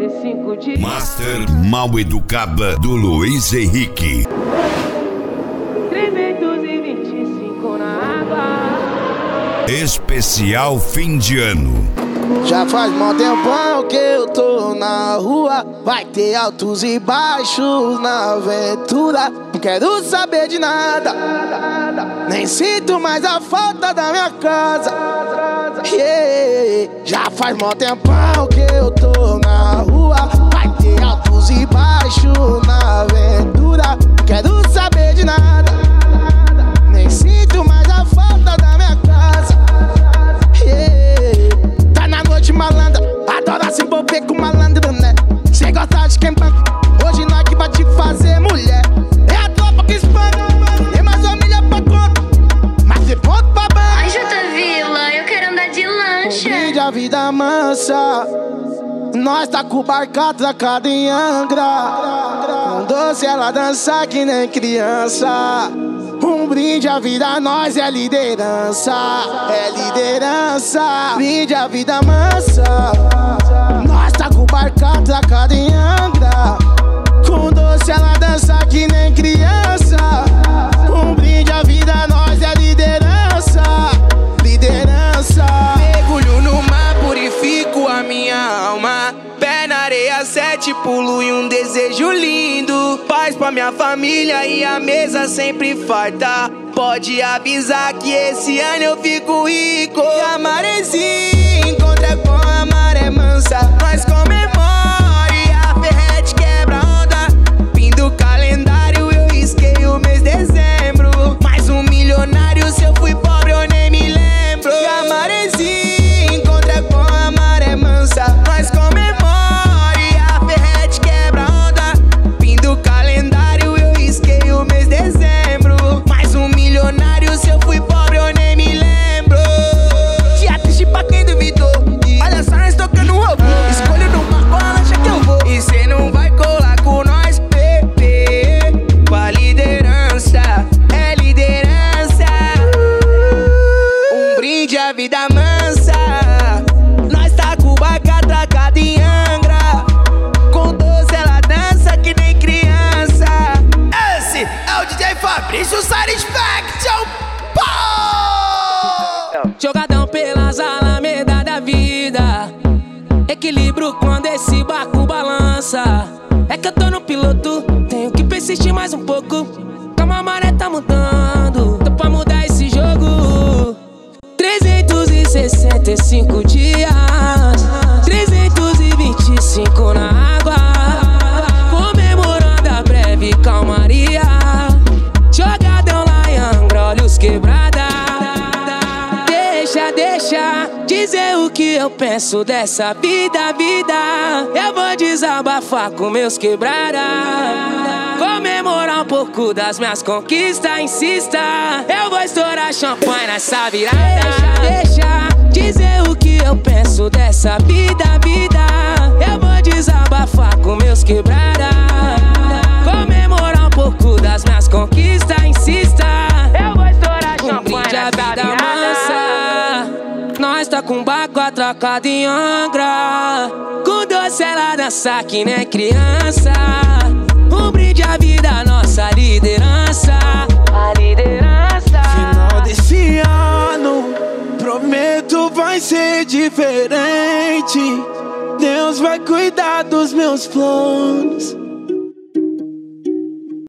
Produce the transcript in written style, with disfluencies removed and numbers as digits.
65 dias. Master Mal Educada do Luiz Henrique. 325 na água. Especial fim de ano. Já faz mó tempão que eu tô na rua. Vai ter altos e baixos na aventura. Não quero saber de nada, nem sinto mais a falta da minha casa. Já faz mó tempão que eu tô na rua. Vai ter altos e baixos na aventura. Não quero saber de nada, nem sinto mais a falta da minha casa. Tá na noite malandra, adora se envolver com malandro, né? Cê gosta de quem banca, hoje nós que vai te fazer mulher. É a tropa que espanca, tem mais família pra conta, mas cê ponto pra banca. Ai, Jota Vila, eu quero andar de lancha. Brinde a vida mansa, nós tá com o barco atracado em Angra. Com doce ela dança que nem criança. Um brinde à vida, nós é liderança. É liderança. Brinde a vida mansa, nós tá com o barco atracado em Angra. Com doce ela dança que nem criança. Um brinde à vida, nós é liderança. Liderança. Mergulho no mar, purifico a minha alma. Pé na areia, 7 pulo e um desejo lindo. Paz pra minha família e a mesa sempre farta. Pode avisar que esse ano eu fico rico. E a maresia encontra com a maré mansa. Nós comemora e a ferrete quebra onda. Fim do calendário eu risquei o mês de dezembro. Mais um milionário, se eu fui pobre eu nem me lembro. E a maresia encontra com a maré mansa. Nós comemora e a ferrete quebra onda. Fim do calendário eu risquei o mês de dezembro. Mais um milionário, se eu fui pobre eu nem me lembro. Dia triste pra quem duvidou. Olha só nós tocando robô. Escolho numa cola, acha que eu vou. E cê não vai colar com nós, bebê. Com a liderança, é liderança. Um brinde à vida mansa. Nós tá com o barco atracado em Angra. Com doce ela dança que nem criança. Esse é o DJ Fabrício Satisfaction. Jogadão pelas alamedas da vida. Equilíbrio quando esse barco balança. É que eu tô no piloto, tenho que persistir mais um pouco. Calma, a maré tá mudando, tô pra mudar esse jogo. 365 dias, 325 na água. Comemorando a breve calmaria. Jogadão lá em Angra, olhos quebrada. Deixa dizer o que eu penso dessa vida. Eu vou desabafar com meus quebrada. Comemorar um pouco das minhas conquistas, insista. Eu vou estourar champanhe nessa virada. Deixa dizer o que eu penso dessa vida. Eu vou desabafar com meus quebrada. Comemorar um pouco das minhas conquistas, insista. Eu vou estourar champanhe nessa virada. Nós tá com o barco atracado em Angra. Com doce ela dança que nem criança. Um brinde à vida, nossa liderança. A liderança. Final desse ano, prometo vai ser diferente. Deus vai cuidar dos meus planos.